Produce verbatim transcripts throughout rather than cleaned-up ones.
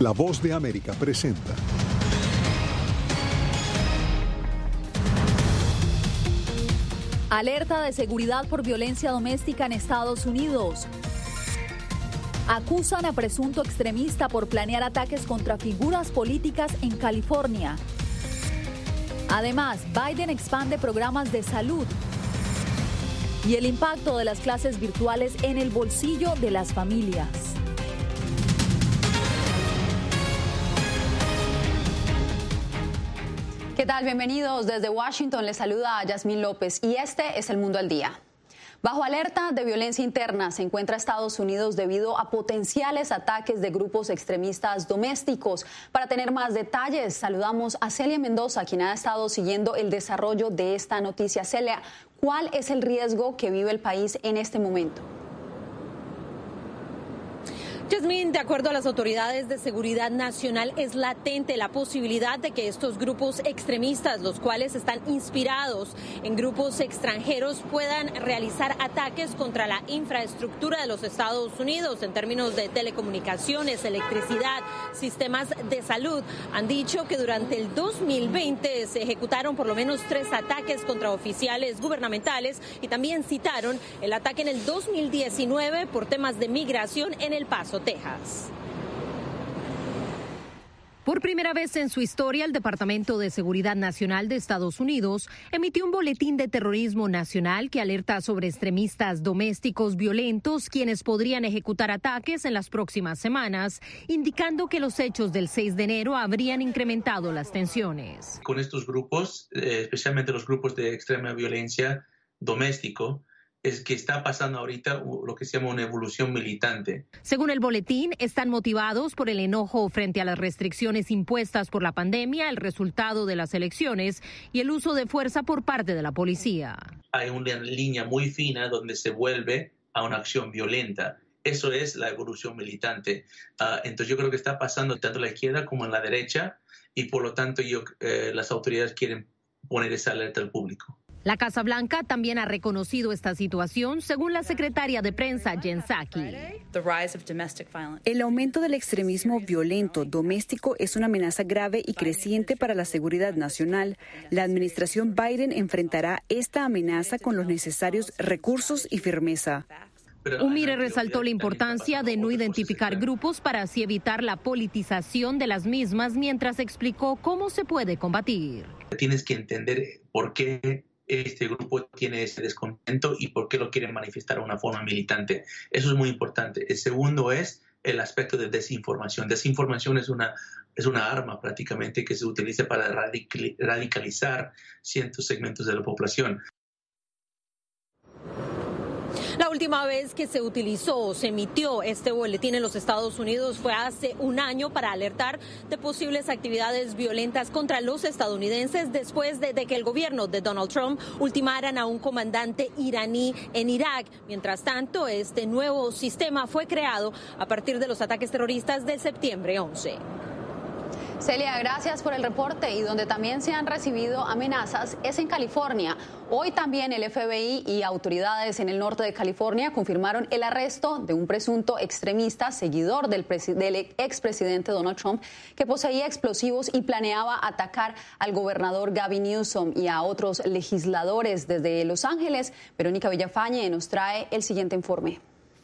La Voz de América presenta. Alerta de seguridad por violencia doméstica en Estados Unidos. Acusan a presunto extremista por planear ataques contra figuras políticas en California. Además, Biden expande programas de salud. Y el impacto de las clases virtuales en el bolsillo de las familias. ¿Qué tal? Bienvenidos. Desde Washington les saluda a Yasmín López y este es El Mundo al Día. Bajo alerta de violencia interna se encuentra Estados Unidos debido a potenciales ataques de grupos extremistas domésticos. Para tener más detalles, saludamos a Celia Mendoza, quien ha estado siguiendo el desarrollo de esta noticia. Celia, ¿cuál es el riesgo que vive el país en este momento? Yasmín, de acuerdo a las autoridades de seguridad nacional, es latente la posibilidad de que estos grupos extremistas, los cuales están inspirados en grupos extranjeros, puedan realizar ataques contra la infraestructura de los Estados Unidos en términos de telecomunicaciones, electricidad, sistemas de salud. Han dicho que durante el dos mil veinte se ejecutaron por lo menos tres ataques contra oficiales gubernamentales y también citaron el ataque en el dos mil diecinueve por temas de migración en El Paso, Texas. Por primera vez en su historia, el Departamento de Seguridad Nacional de Estados Unidos emitió un boletín de terrorismo nacional que alerta sobre extremistas domésticos violentos, quienes podrían ejecutar ataques en las próximas semanas, indicando que los hechos del seis de enero habrían incrementado las tensiones. Con estos grupos, eh, especialmente los grupos de extrema violencia doméstico, es que está pasando ahorita lo que se llama una evolución militante. Según el boletín, están motivados por el enojo frente a las restricciones impuestas por la pandemia, el resultado de las elecciones y el uso de fuerza por parte de la policía. Hay una línea muy fina donde se vuelve a una acción violenta. Eso es la evolución militante. Uh, entonces yo creo que está pasando tanto en la izquierda como en la derecha y por lo tanto yo, eh, las autoridades quieren poner esa alerta al público. La Casa Blanca también ha reconocido esta situación, según la secretaria de prensa Jen Psaki. El aumento del extremismo violento doméstico es una amenaza grave y creciente para la seguridad nacional. La administración Biden enfrentará esta amenaza con los necesarios recursos y firmeza. Umire resaltó la importancia de no identificar grupos para así evitar la politización de las mismas, mientras explicó cómo se puede combatir. Tienes que entender por qué este grupo tiene ese descontento y por qué lo quieren manifestar de una forma militante. Eso es muy importante. El segundo es el aspecto de desinformación. Desinformación es una, es una arma prácticamente que se utiliza para radicalizar ciertos segmentos de la población. La última vez que se utilizó o se emitió este boletín en los Estados Unidos fue hace un año para alertar de posibles actividades violentas contra los estadounidenses después de, de que el gobierno de Donald Trump ultimaran a un comandante iraní en Irak. Mientras tanto, este nuevo sistema fue creado a partir de los ataques terroristas del septiembre once. Celia, gracias por el reporte. Y donde también se han recibido amenazas es en California. Hoy también el F B I y autoridades en el norte de California confirmaron el arresto de un presunto extremista, seguidor del, del expresidente Donald Trump, que poseía explosivos y planeaba atacar al gobernador Gavin Newsom y a otros legisladores. Desde Los Ángeles, Verónica Villafañe nos trae el siguiente informe.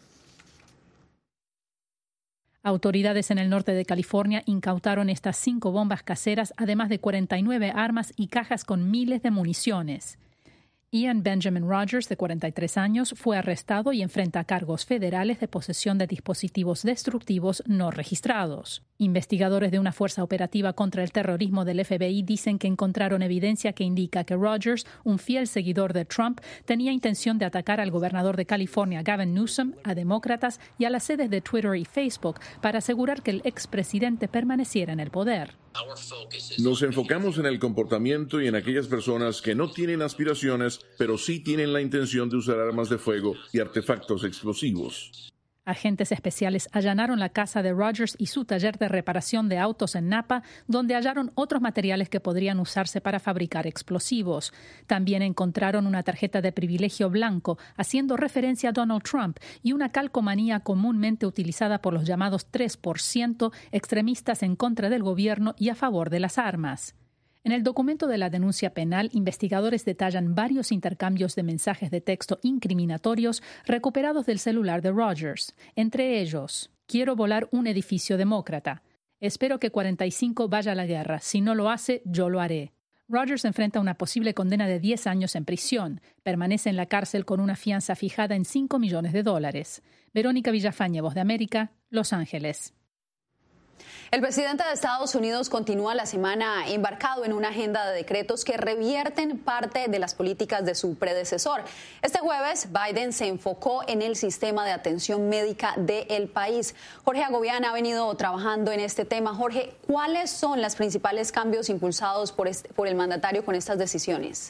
Autoridades en el norte de California incautaron estas cinco bombas caseras, además de cuarenta y nueve armas y cajas con miles de municiones. Ian Benjamin Rogers, de cuarenta y tres años, fue arrestado y enfrenta cargos federales de posesión de dispositivos destructivos no registrados. Investigadores de una fuerza operativa contra el terrorismo del F B I dicen que encontraron evidencia que indica que Rogers, un fiel seguidor de Trump, tenía intención de atacar al gobernador de California, Gavin Newsom, a demócratas y a las sedes de Twitter y Facebook para asegurar que el expresidente permaneciera en el poder. Nos enfocamos en el comportamiento y en aquellas personas que no tienen aspiraciones, pero sí tienen la intención de usar armas de fuego y artefactos explosivos. Agentes especiales allanaron la casa de Rogers y su taller de reparación de autos en Napa, donde hallaron otros materiales que podrían usarse para fabricar explosivos. También encontraron una tarjeta de privilegio blanco, haciendo referencia a Donald Trump, y una calcomanía comúnmente utilizada por los llamados tres por ciento extremistas en contra del gobierno y a favor de las armas. En el documento de la denuncia penal, investigadores detallan varios intercambios de mensajes de texto incriminatorios recuperados del celular de Rogers. Entre ellos, quiero volar un edificio demócrata. Espero que cuarenta y cinco vaya a la guerra. Si no lo hace, yo lo haré. Rogers enfrenta una posible condena de diez años en prisión. Permanece en la cárcel con una fianza fijada en cinco millones de dólares. Verónica Villafañe, Voz de América, Los Ángeles. El presidente de Estados Unidos continúa la semana embarcado en una agenda de decretos que revierten parte de las políticas de su predecesor. Este jueves, Biden se enfocó en el sistema de atención médica del país. Jorge Agobián ha venido trabajando en este tema. Jorge, ¿cuáles son los principales cambios impulsados por, este, por el mandatario con estas decisiones?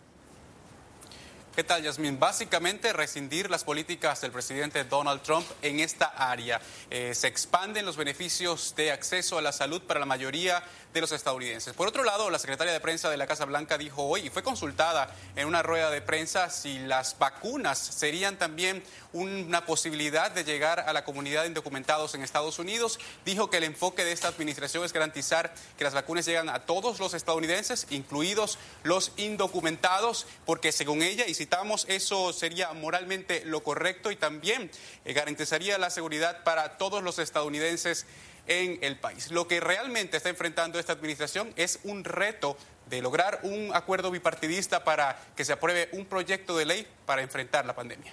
¿Qué tal, Yasmín? Básicamente rescindir las políticas del presidente Donald Trump en esta área. Eh, se expanden los beneficios de acceso a la salud para la mayoría de los estadounidenses. Por otro lado, la secretaria de prensa de la Casa Blanca dijo hoy, y fue consultada en una rueda de prensa, si las vacunas serían también una posibilidad de llegar a la comunidad de indocumentados en Estados Unidos. Dijo que el enfoque de esta administración es garantizar que las vacunas llegan a todos los estadounidenses, incluidos los indocumentados, porque según ella, y citamos, eso sería moralmente lo correcto y también eh, garantizaría la seguridad para todos los estadounidenses en el país. Lo que realmente está enfrentando esta administración es un reto de lograr un acuerdo bipartidista para que se apruebe un proyecto de ley para enfrentar la pandemia.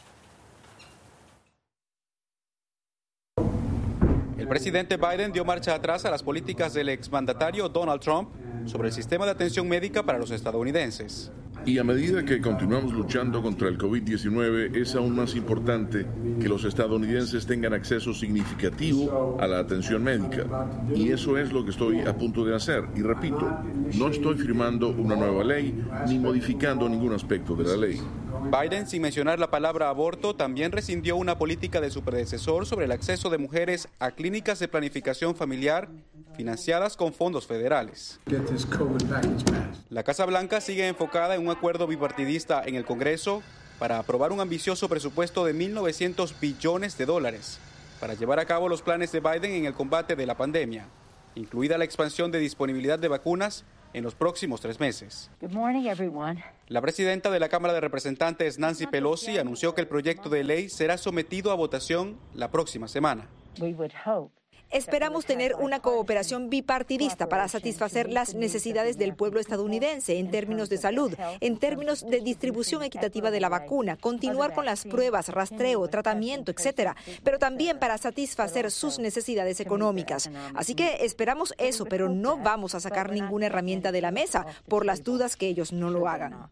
El presidente Biden dio marcha atrás a las políticas del exmandatario Donald Trump sobre el sistema de atención médica para los estadounidenses. Y a medida que continuamos luchando contra el COVID diecinueve, es aún más importante que los estadounidenses tengan acceso significativo a la atención médica. Y eso es lo que estoy a punto de hacer. Y repito, no estoy firmando una nueva ley ni modificando ningún aspecto de la ley. Biden, sin mencionar la palabra aborto, también rescindió una política de su predecesor sobre el acceso de mujeres a clínicas de planificación familiar financiadas con fondos federales. La Casa Blanca sigue enfocada en un acuerdo bipartidista en el Congreso para aprobar un ambicioso presupuesto de mil novecientos billones de dólares para llevar a cabo los planes de Biden en el combate de la pandemia, incluida la expansión de disponibilidad de vacunas en los próximos tres meses. Good morning, everyone. La presidenta de la Cámara de Representantes, Nancy Pelosi, anunció que el proyecto de ley será sometido a votación la próxima semana. We would hope. Esperamos tener una cooperación bipartidista para satisfacer las necesidades del pueblo estadounidense en términos de salud, en términos de distribución equitativa de la vacuna, continuar con las pruebas, rastreo, tratamiento, etcétera, pero también para satisfacer sus necesidades económicas. Así que esperamos eso, pero no vamos a sacar ninguna herramienta de la mesa por las dudas que ellos no lo hagan.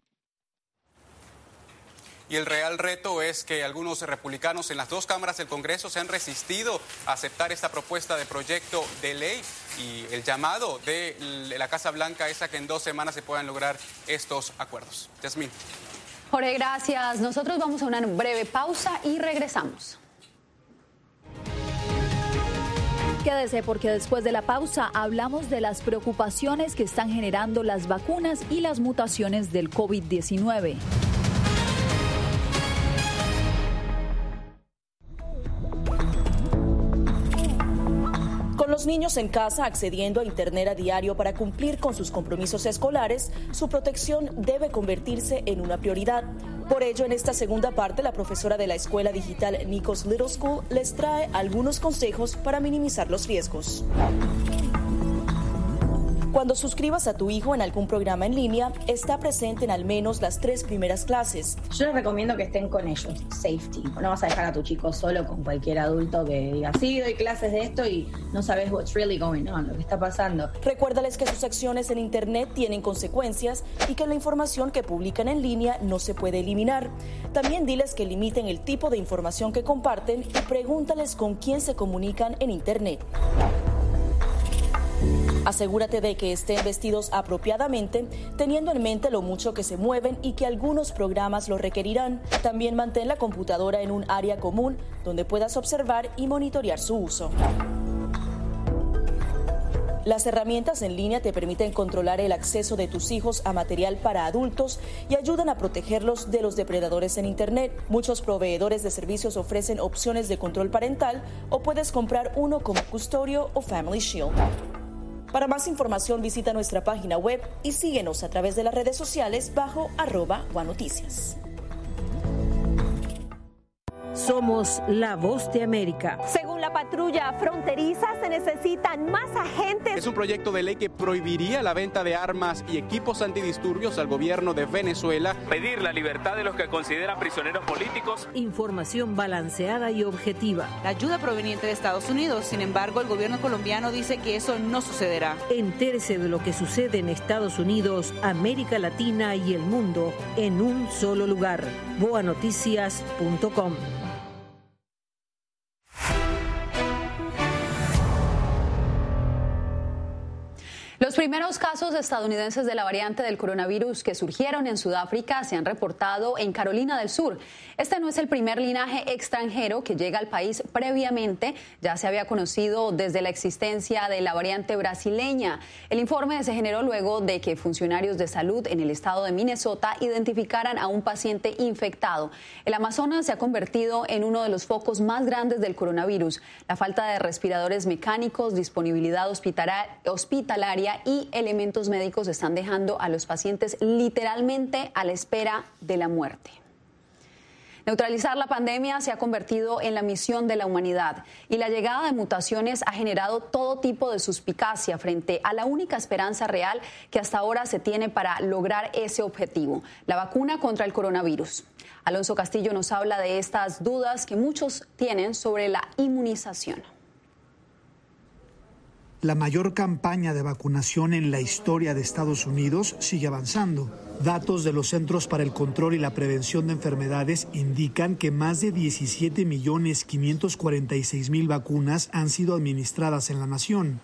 Y el real reto es que algunos republicanos en las dos cámaras del Congreso se han resistido a aceptar esta propuesta de proyecto de ley, y el llamado de la Casa Blanca es a que en dos semanas se puedan lograr estos acuerdos. Yasmín. Jorge, gracias. Nosotros vamos a una breve pausa y regresamos. Quédese porque después de la pausa hablamos de las preocupaciones que están generando las vacunas y las mutaciones del COVID diecinueve. Con los niños en casa accediendo a Internet a diario para cumplir con sus compromisos escolares, su protección debe convertirse en una prioridad. Por ello, en esta segunda parte, la profesora de la escuela digital Nikos Little School les trae algunos consejos para minimizar los riesgos. Cuando suscribas a tu hijo en algún programa en línea, está presente en al menos las tres primeras clases. Yo les recomiendo que estén con ellos, safety. No vas a dejar a tu chico solo con cualquier adulto que diga, sí, doy clases de esto y no sabes what's really going on, lo que está pasando. Recuérdales que sus acciones en Internet tienen consecuencias y que la información que publican en línea no se puede eliminar. También diles que limiten el tipo de información que comparten y pregúntales con quién se comunican en Internet. Asegúrate de que estén vestidos apropiadamente, teniendo en mente lo mucho que se mueven y que algunos programas lo requerirán. También mantén la computadora en un área común donde puedas observar y monitorear su uso. Las herramientas en línea te permiten controlar el acceso de tus hijos a material para adultos y ayudan a protegerlos de los depredadores en Internet. Muchos proveedores de servicios ofrecen opciones de control parental o puedes comprar uno como Custodio o Family Shield. Para más información visita nuestra página web y síguenos a través de las redes sociales bajo arroba guanoticias. Somos la voz de América. Según la patrulla fronteriza, se necesitan más agentes. Es un proyecto de ley que prohibiría la venta de armas y equipos antidisturbios al gobierno de Venezuela. Pedir la libertad de los que consideran prisioneros políticos. Información balanceada y objetiva. La ayuda proveniente de Estados Unidos. Sin embargo, el gobierno colombiano dice que eso no sucederá. Entérese de lo que sucede en Estados Unidos, América Latina y el mundo en un solo lugar. boa noticias punto com. Los primeros casos estadounidenses de la variante del coronavirus que surgieron en Sudáfrica se han reportado en Carolina del Sur. Este no es el primer linaje extranjero que llega al país previamente. Ya se había conocido desde la existencia de la variante brasileña. El informe se generó luego de que funcionarios de salud en el estado de Minnesota identificaran a un paciente infectado. El Amazonas se ha convertido en uno de los focos más grandes del coronavirus. La falta de respiradores mecánicos, disponibilidad hospitalaria y elementos médicos están dejando a los pacientes literalmente a la espera de la muerte. Neutralizar la pandemia se ha convertido en la misión de la humanidad y la llegada de mutaciones ha generado todo tipo de suspicacia frente a la única esperanza real que hasta ahora se tiene para lograr ese objetivo, la vacuna contra el coronavirus. Alonso Castillo nos habla de estas dudas que muchos tienen sobre la inmunización. La mayor campaña de vacunación en la historia de Estados Unidos sigue avanzando. Datos de los Centros para el Control y la Prevención de Enfermedades indican que más de diecisiete millones quinientos cuarenta y seis mil vacunas han sido administradas en la nación.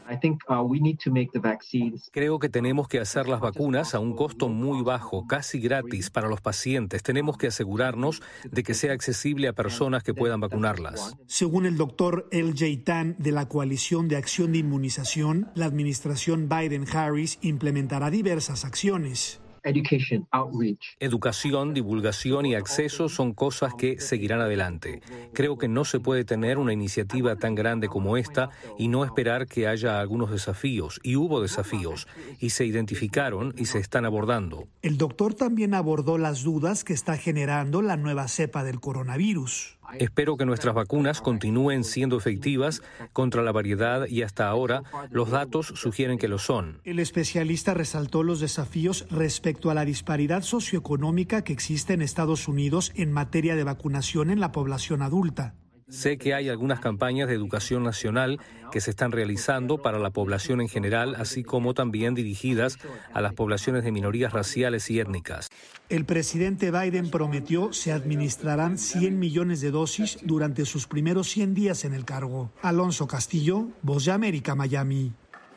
Creo que tenemos que hacer las vacunas a un costo muy bajo, casi gratis para los pacientes. Tenemos que asegurarnos de que sea accesible a personas que puedan vacunarlas. Según el doctor L J Tan de la Coalición de Acción de Inmunización, la administración Biden-Harris implementará diversas acciones. Education, outreach. Educación, divulgación y acceso son cosas que seguirán adelante. Creo que no se puede tener una iniciativa tan grande como esta y no esperar que haya algunos desafíos. Y hubo desafíos, y se identificaron y se están abordando. El doctor también abordó las dudas que está generando la nueva cepa del coronavirus. Espero que nuestras vacunas continúen siendo efectivas contra la variedad y hasta ahora los datos sugieren que lo son. El especialista resaltó los desafíos respecto a la disparidad socioeconómica que existe en Estados Unidos en materia de vacunación en la población adulta. Sé que hay algunas campañas de educación nacional que se están realizando para la población en general, así como también dirigidas a las poblaciones de minorías raciales y étnicas. El presidente Biden prometió se administrarán cien millones de dosis durante sus primeros cien días en el cargo. Alonso Castillo, Voz de América, Miami.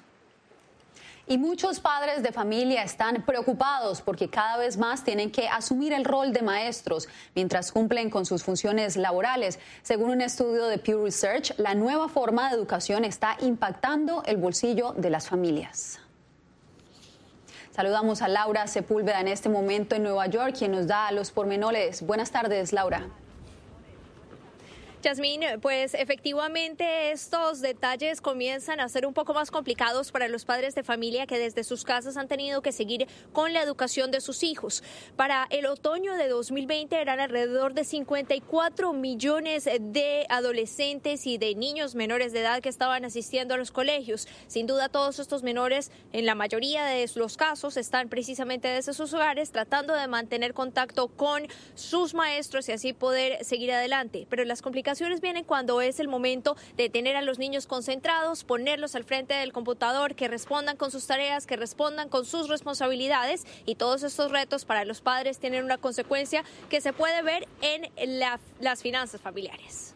Y muchos padres de familia están preocupados porque cada vez más tienen que asumir el rol de maestros mientras cumplen con sus funciones laborales. Según un estudio de Pew Research, la nueva forma de educación está impactando el bolsillo de las familias. Saludamos a Laura Sepúlveda en este momento en Nueva York, quien nos da los pormenores. Buenas tardes, Laura. Yasmín, pues efectivamente estos detalles comienzan a ser un poco más complicados para los padres de familia que desde sus casas han tenido que seguir con la educación de sus hijos. Para el otoño de dos mil veinte eran alrededor de cincuenta y cuatro millones de adolescentes y de niños menores de edad que estaban asistiendo a los colegios. Sin duda todos estos menores, en la mayoría de los casos, están precisamente desde sus hogares tratando de mantener contacto con sus maestros y así poder seguir adelante. Pero las complicaciones vienen cuando es el momento de tener a los niños concentrados, ponerlos al frente del computador, que respondan con sus tareas, que respondan con sus responsabilidades, y todos estos retos para los padres tienen una consecuencia que se puede ver en la, las finanzas familiares.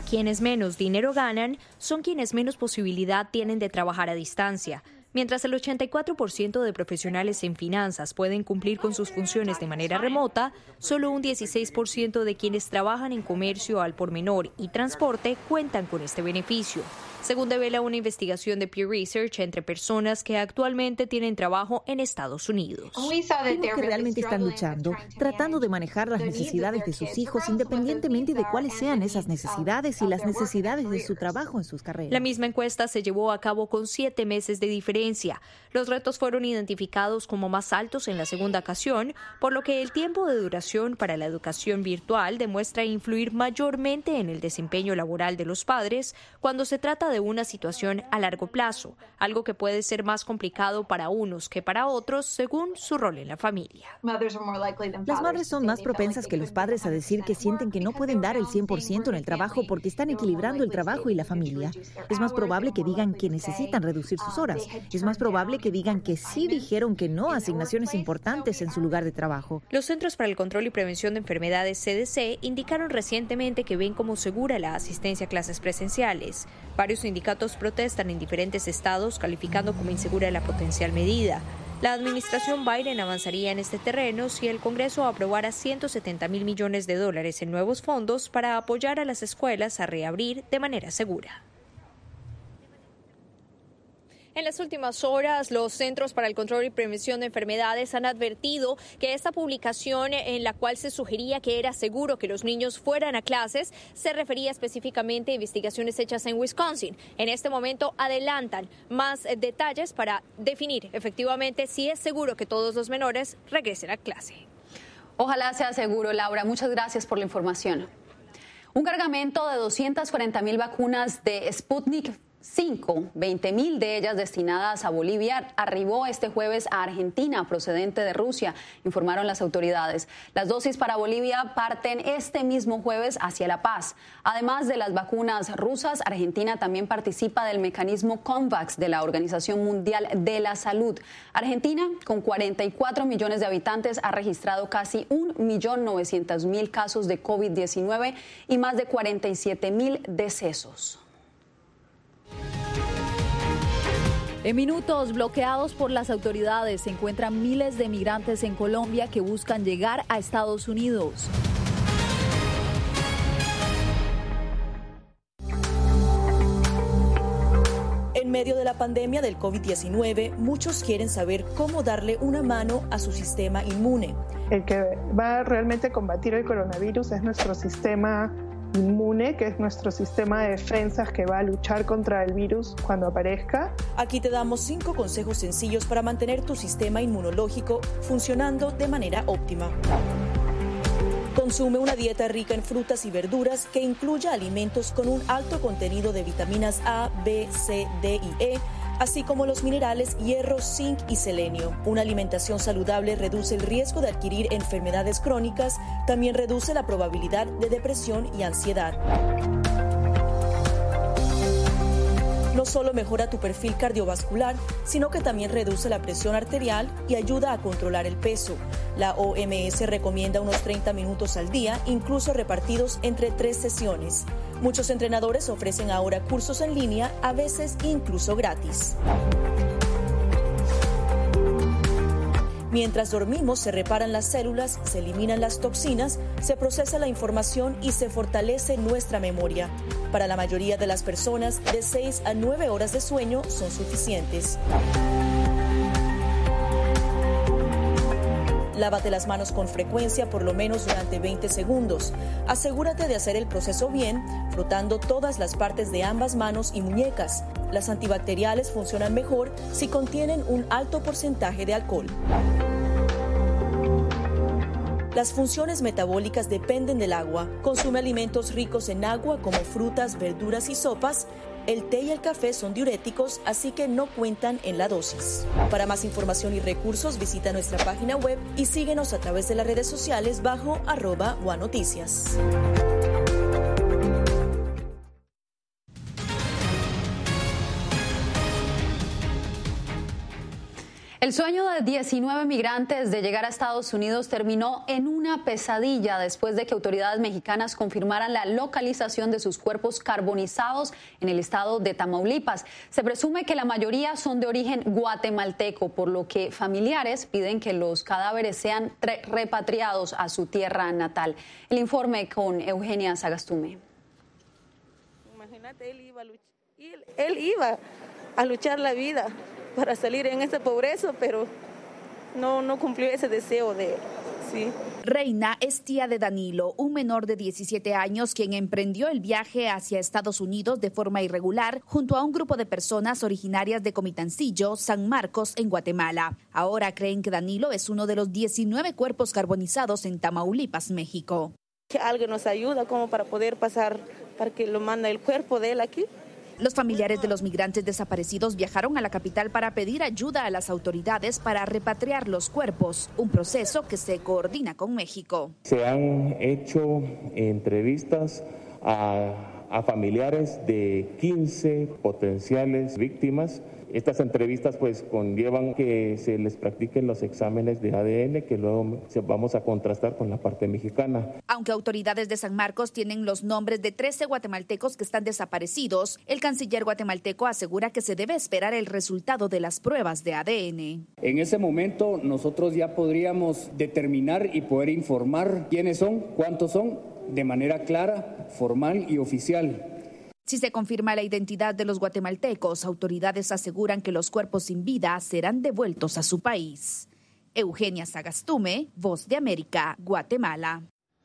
Quienes menos dinero ganan son quienes menos posibilidad tienen de trabajar a distancia. Mientras el ochenta y cuatro por ciento de profesionales en finanzas pueden cumplir con sus funciones de manera remota, solo un dieciséis por ciento de quienes trabajan en comercio al por menor y transporte cuentan con este beneficio, según devela una investigación de Pew Research entre personas que actualmente tienen trabajo en Estados Unidos. Vimos que realmente están luchando, tratando de manejar las necesidades de sus hijos independientemente de cuáles sean esas necesidades y las necesidades de su trabajo en sus carreras. La misma encuesta se llevó a cabo con siete meses de diferencia. Los retos fueron identificados como más altos en la segunda ocasión, por lo que el tiempo de duración para la educación virtual demuestra influir mayormente en el desempeño laboral de los padres cuando se trata de una situación a largo plazo, algo que puede ser más complicado para unos que para otros según su rol en la familia. Las madres son más propensas que los padres a decir que sienten que no pueden dar el cien por ciento en el trabajo porque están equilibrando el trabajo y la familia. Es más probable que digan que necesitan reducir sus horas. Es más probable que digan que sí dijeron que no a asignaciones importantes en su lugar de trabajo. Los Centros para el Control y Prevención de Enfermedades, C D C, indicaron recientemente que ven como segura la asistencia a clases presenciales. Varios sindicatos protestan en diferentes estados, calificando como insegura la potencial medida. La administración Biden avanzaría en este terreno si el Congreso aprobara ciento setenta mil millones de dólares en nuevos fondos para apoyar a las escuelas a reabrir de manera segura. En las últimas horas, los Centros para el Control y Prevención de Enfermedades han advertido que esta publicación en la cual se sugería que era seguro que los niños fueran a clases se refería específicamente a investigaciones hechas en Wisconsin. En este momento adelantan más detalles para definir efectivamente si es seguro que todos los menores regresen a clase. Ojalá sea seguro, Laura. Muchas gracias por la información. Un cargamento de doscientas cuarenta mil vacunas de Sputnik cinco, veinte mil de ellas destinadas a Bolivia, arribó este jueves a Argentina, procedente de Rusia, informaron las autoridades. Las dosis para Bolivia parten este mismo jueves hacia La Paz. Además de las vacunas rusas, Argentina también participa del mecanismo COVAX de la Organización Mundial de la Salud. Argentina, con cuarenta y cuatro millones de habitantes, ha registrado casi un millón novecientos mil casos de COVID diecinueve y más de cuarenta y siete mil decesos. En minutos, bloqueados por las autoridades, se encuentran miles de migrantes en Colombia que buscan llegar a Estados Unidos. En medio de la pandemia del COVID diecinueve, muchos quieren saber cómo darle una mano a su sistema inmune. El que va realmente a combatir el coronavirus es nuestro sistema inmune, que es nuestro sistema de defensas que va a luchar contra el virus cuando aparezca. Aquí te damos cinco consejos sencillos para mantener tu sistema inmunológico funcionando de manera óptima. Consume una dieta rica en frutas y verduras que incluya alimentos con un alto contenido de vitaminas A, B, C, D y E, así como los minerales hierro, zinc y selenio. Una alimentación saludable reduce el riesgo de adquirir enfermedades crónicas, también reduce la probabilidad de depresión y ansiedad. No solo mejora tu perfil cardiovascular, sino que también reduce la presión arterial y ayuda a controlar el peso. La O M S recomienda unos treinta minutos al día, incluso repartidos entre tres sesiones. Muchos entrenadores ofrecen ahora cursos en línea, a veces incluso gratis. Mientras dormimos, se reparan las células, se eliminan las toxinas, se procesa la información y se fortalece nuestra memoria. Para la mayoría de las personas, de seis a nueve horas de sueño son suficientes. Lávate las manos con frecuencia, por lo menos durante veinte segundos. Asegúrate de hacer el proceso bien, frotando todas las partes de ambas manos y muñecas. Las antibacteriales funcionan mejor si contienen un alto porcentaje de alcohol. Las funciones metabólicas dependen del agua. Consume alimentos ricos en agua como frutas, verduras y sopas. El té y el café son diuréticos, así que no cuentan en la dosis. Para más información y recursos, visita nuestra página web y síguenos a través de las redes sociales bajo arroba Guanoticias. El sueño de diecinueve migrantes de llegar a Estados Unidos terminó en una pesadilla después de que autoridades mexicanas confirmaran la localización de sus cuerpos carbonizados en el estado de Tamaulipas. Se presume que la mayoría son de origen guatemalteco, por lo que familiares piden que los cadáveres sean repatriados a su tierra natal. El informe con Eugenia Sagastume. Imagínate, él iba a luchar, él iba a luchar la vida para salir en esta pobreza, pero no, no cumplió ese deseo de él. Sí. Reina es tía de Danilo, un menor de diecisiete años quien emprendió el viaje hacia Estados Unidos de forma irregular junto a un grupo de personas originarias de Comitancillo, San Marcos, en Guatemala. Ahora creen que Danilo es uno de los diecinueve cuerpos carbonizados en Tamaulipas, México. Que alguien nos ayuda como para poder pasar, para que lo mande el cuerpo de él aquí. Los familiares de los migrantes desaparecidos viajaron a la capital para pedir ayuda a las autoridades para repatriar los cuerpos, un proceso que se coordina con México. Se han hecho entrevistas a, a familiares de quince potenciales víctimas. Estas entrevistas pues conllevan que se les practiquen los exámenes de A D N que luego vamos a contrastar con la parte mexicana. Aunque autoridades de San Marcos tienen los nombres de trece guatemaltecos que están desaparecidos, el canciller guatemalteco asegura que se debe esperar el resultado de las pruebas de A D N. En ese momento nosotros ya podríamos determinar y poder informar quiénes son, cuántos son, de manera clara, formal y oficial. Si se confirma la identidad de los guatemaltecos, autoridades aseguran que los cuerpos sin vida serán devueltos a su país. Eugenia Sagastume, Voz de América, Guatemala.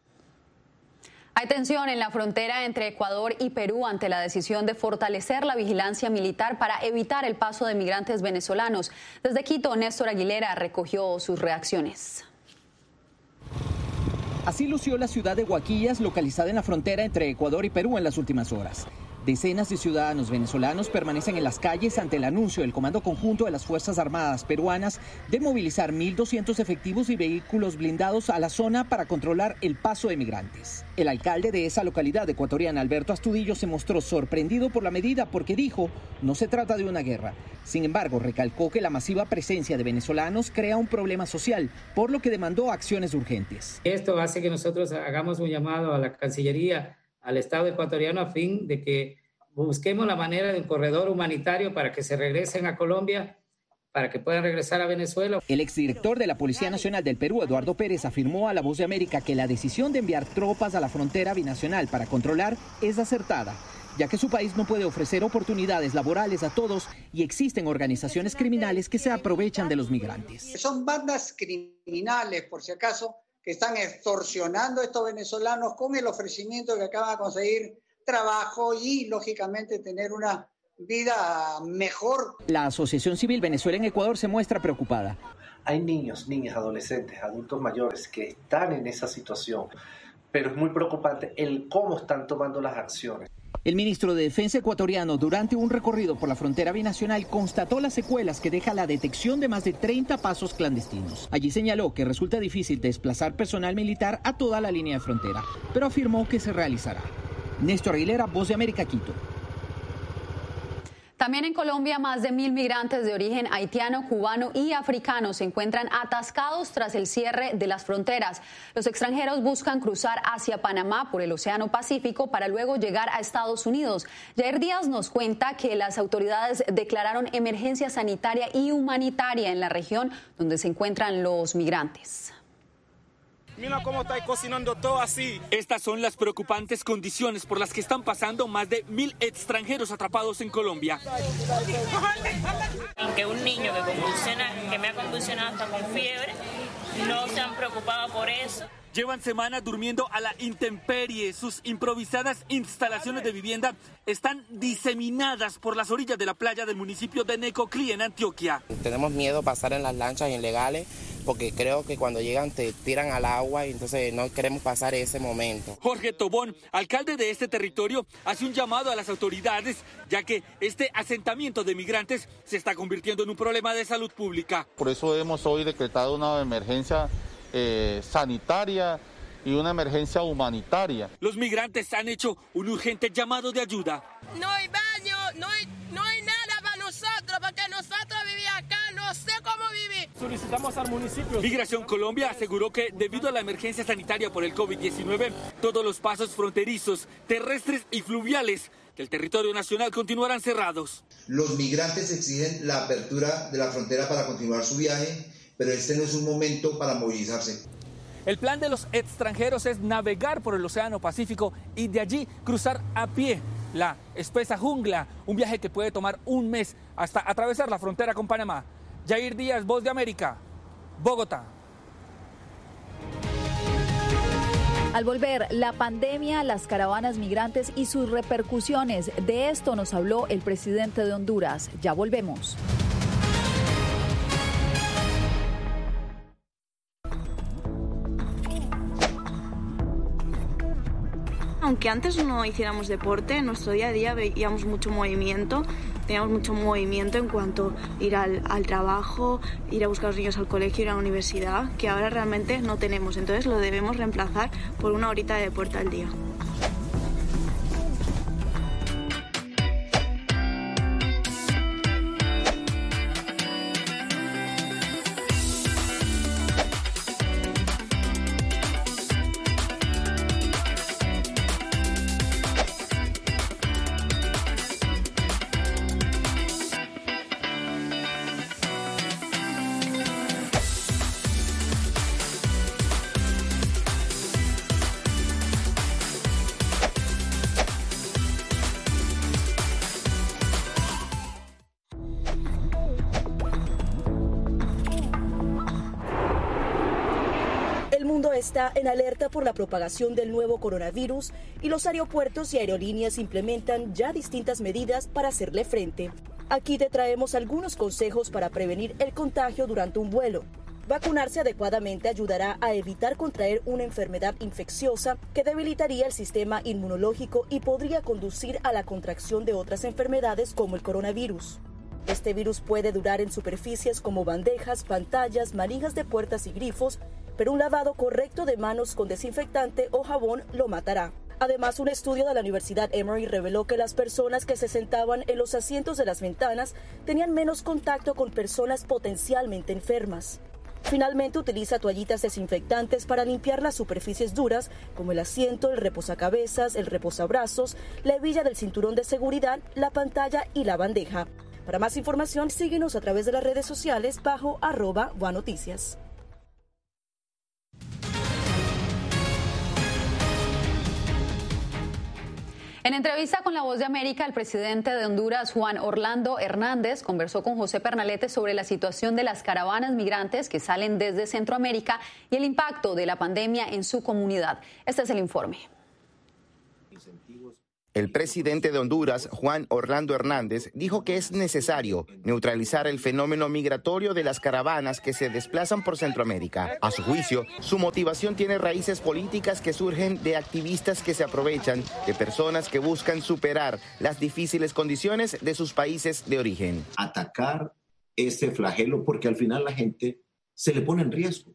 Hay tensión en la frontera entre Ecuador y Perú ante la decisión de fortalecer la vigilancia militar para evitar el paso de migrantes venezolanos. Desde Quito, Néstor Aguilera recogió sus reacciones. Así lució la ciudad de Huaquillas, localizada en la frontera entre Ecuador y Perú en las últimas horas. Decenas de ciudadanos venezolanos permanecen en las calles ante el anuncio del Comando Conjunto de las Fuerzas Armadas peruanas de movilizar mil doscientos efectivos y vehículos blindados a la zona para controlar el paso de migrantes. El alcalde de esa localidad ecuatoriana, Alberto Astudillo, se mostró sorprendido por la medida porque dijo, no se trata de una guerra. Sin embargo, recalcó que la masiva presencia de venezolanos crea un problema social, por lo que demandó acciones urgentes. Esto hace que nosotros hagamos un llamado a la Cancillería, al Estado ecuatoriano, a fin de que busquemos la manera de un corredor humanitario para que se regresen a Colombia, para que puedan regresar a Venezuela. El exdirector de la Policía Nacional del Perú, Eduardo Pérez, afirmó a La Voz de América que la decisión de enviar tropas a la frontera binacional para controlar es acertada, ya que su país no puede ofrecer oportunidades laborales a todos y existen organizaciones criminales que se aprovechan de los migrantes. Son bandas criminales, por si acaso, que están extorsionando a estos venezolanos con el ofrecimiento de que acaban de conseguir trabajo y, lógicamente, tener una vida mejor. La Asociación Civil Venezuela en Ecuador se muestra preocupada. Hay niños, niñas, adolescentes, adultos mayores que están en esa situación, pero es muy preocupante el cómo están tomando las acciones. El ministro de Defensa ecuatoriano, durante un recorrido por la frontera binacional, constató las secuelas que deja la detección de más de treinta pasos clandestinos. Allí señaló que resulta difícil desplazar personal militar a toda la línea de frontera, pero afirmó que se realizará. Néstor Aguilera, Voz de América, Quito. También en Colombia, más de mil migrantes de origen haitiano, cubano y africano se encuentran atascados tras el cierre de las fronteras. Los extranjeros buscan cruzar hacia Panamá por el Océano Pacífico para luego llegar a Estados Unidos. Jair Díaz nos cuenta que las autoridades declararon emergencia sanitaria y humanitaria en la región donde se encuentran los migrantes. Mira cómo está cocinando todo así. Estas son las preocupantes condiciones por las que están pasando más de mil extranjeros atrapados en Colombia. Aunque un niño que convulsiona, que me ha convulsionado hasta con fiebre, no se han preocupado por eso. Llevan semanas durmiendo a la intemperie. Sus improvisadas instalaciones de vivienda están diseminadas por las orillas de la playa del municipio de Necoclí, en Antioquia. Tenemos miedo pasar en las lanchas ilegales porque creo que cuando llegan te tiran al agua y entonces no queremos pasar ese momento. Jorge Tobón, alcalde de este territorio, hace un llamado a las autoridades ya que este asentamiento de migrantes se está convirtiendo en un problema de salud pública. Por eso hemos hoy decretado una emergencia Eh, sanitaria y una emergencia humanitaria. Los migrantes han hecho un urgente llamado de ayuda. No hay baño, no hay, no hay nada para nosotros, porque nosotros vivimos acá, no no sé cómo vivir. Solicitamos al municipio. Migración Colombia aseguró que debido a la emergencia sanitaria por el COVID diecinueve, todos los pasos fronterizos, terrestres y fluviales del territorio nacional continuarán cerrados. Los migrantes exigen la apertura de la frontera para continuar su viaje, pero este no es un momento para movilizarse. El plan de los extranjeros es navegar por el Océano Pacífico y de allí cruzar a pie la espesa jungla, un viaje que puede tomar un mes hasta atravesar la frontera con Panamá. Yair Díaz, Voz de América, Bogotá. Al volver, la pandemia, las caravanas migrantes y sus repercusiones. De esto nos habló el presidente de Honduras. Ya volvemos. Aunque antes no hiciéramos deporte, en nuestro día a día veíamos mucho movimiento, teníamos mucho movimiento en cuanto a ir al, al trabajo, ir a buscar a los niños al colegio, ir a la universidad, que ahora realmente no tenemos, entonces lo debemos reemplazar por una horita de deporte al día. Está en alerta por la propagación del nuevo coronavirus y los aeropuertos y aerolíneas implementan ya distintas medidas para hacerle frente. Aquí te traemos algunos consejos para prevenir el contagio durante un vuelo. Vacunarse adecuadamente ayudará a evitar contraer una enfermedad infecciosa que debilitaría el sistema inmunológico y podría conducir a la contracción de otras enfermedades como el coronavirus. Este virus puede durar en superficies como bandejas, pantallas, manijas de puertas y grifos, pero un lavado correcto de manos con desinfectante o jabón lo matará. Además, un estudio de la Universidad Emory reveló que las personas que se sentaban en los asientos de las ventanas tenían menos contacto con personas potencialmente enfermas. Finalmente, utiliza toallitas desinfectantes para limpiar las superficies duras, como el asiento, el reposacabezas, el reposabrazos, la hebilla del cinturón de seguridad, la pantalla y la bandeja. Para más información, síguenos a través de las redes sociales bajo arroba Guanoticias. En entrevista con La Voz de América, el presidente de Honduras, Juan Orlando Hernández, conversó con José Pernalete sobre la situación de las caravanas migrantes que salen desde Centroamérica y el impacto de la pandemia en su comunidad. Este es el informe. El presidente de Honduras, Juan Orlando Hernández, dijo que es necesario neutralizar el fenómeno migratorio de las caravanas que se desplazan por Centroamérica. A su juicio, su motivación tiene raíces políticas que surgen de activistas que se aprovechan de personas que buscan superar las difíciles condiciones de sus países de origen. Atacar ese flagelo porque al final la gente se le pone en riesgo.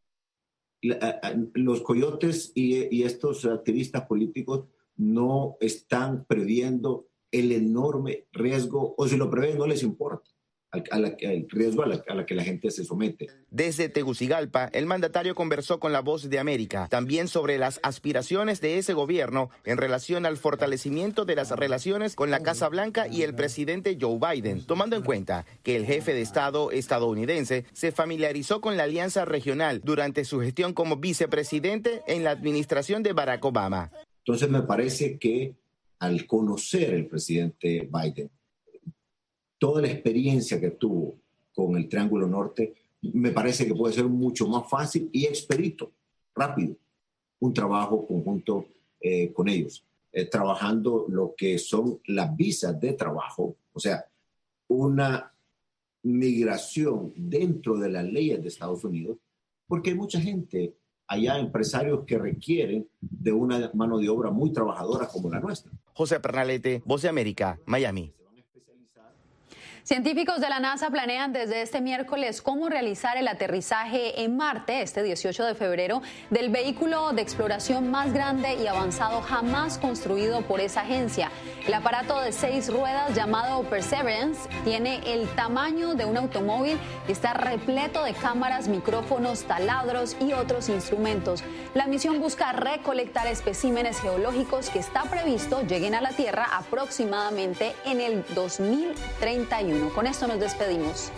Los coyotes y, y estos activistas políticos no están previendo el enorme riesgo, o si lo prevén no les importa a la, el riesgo a la, a la que la gente se somete. Desde Tegucigalpa, el mandatario conversó con La Voz de América también sobre las aspiraciones de ese gobierno en relación al fortalecimiento de las relaciones con la Casa Blanca y el presidente Joe Biden, tomando en cuenta que el jefe de Estado estadounidense se familiarizó con la alianza regional durante su gestión como vicepresidente en la administración de Barack Obama. Entonces me parece que al conocer el presidente Biden toda la experiencia que tuvo con el Triángulo Norte, me parece que puede ser mucho más fácil y expedito, rápido, un trabajo conjunto eh, con ellos, eh, trabajando lo que son las visas de trabajo, o sea, una migración dentro de las leyes de Estados Unidos, porque hay mucha gente allá, empresarios que requieren de una mano de obra muy trabajadora como la nuestra. José Pernalete, Voz de América, Miami. Científicos de la NASA planean desde este miércoles cómo realizar el aterrizaje en Marte, este dieciocho de febrero, del vehículo de exploración más grande y avanzado jamás construido por esa agencia. El aparato de seis ruedas llamado Perseverance tiene el tamaño de un automóvil y está repleto de cámaras, micrófonos, taladros y otros instrumentos. La misión busca recolectar especímenes geológicos que está previsto lleguen a la Tierra aproximadamente en el dos mil treinta y uno. Con esto nos despedimos.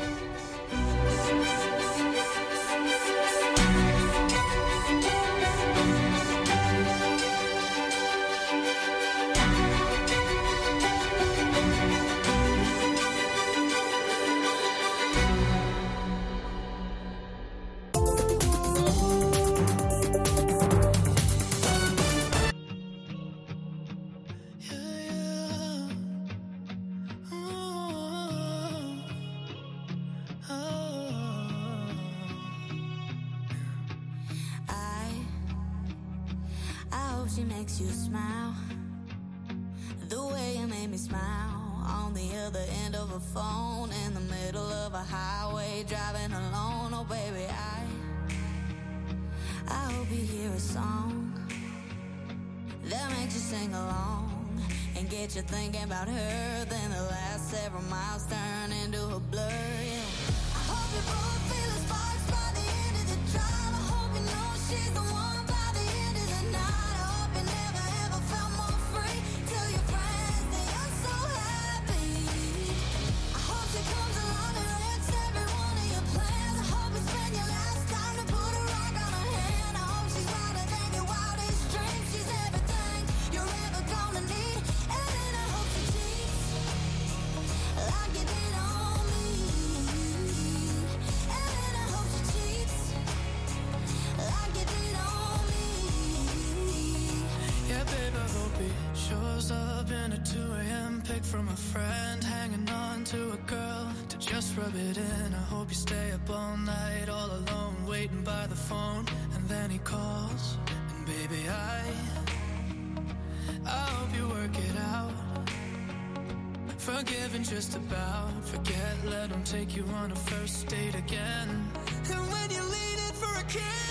She makes you smile the way you made me smile on the other end of a phone in the middle of a highway driving alone. Oh baby, I I hope you hear a song that makes you sing along and get you thinking about her. Then the last several miles turn into a blur. Yeah. I hope you both feel the sparks by the end of the drive. I hope you know she's the one by the end of the night. Shows up in a two a.m. pic from a friend, hanging on to a girl to just rub it in. I hope you stay up all night, all alone, waiting by the phone. And then he calls, and baby, I I hope you work it out. Forgiving just about, forget, let him take you on a first date again. And when you're leaning for a kiss,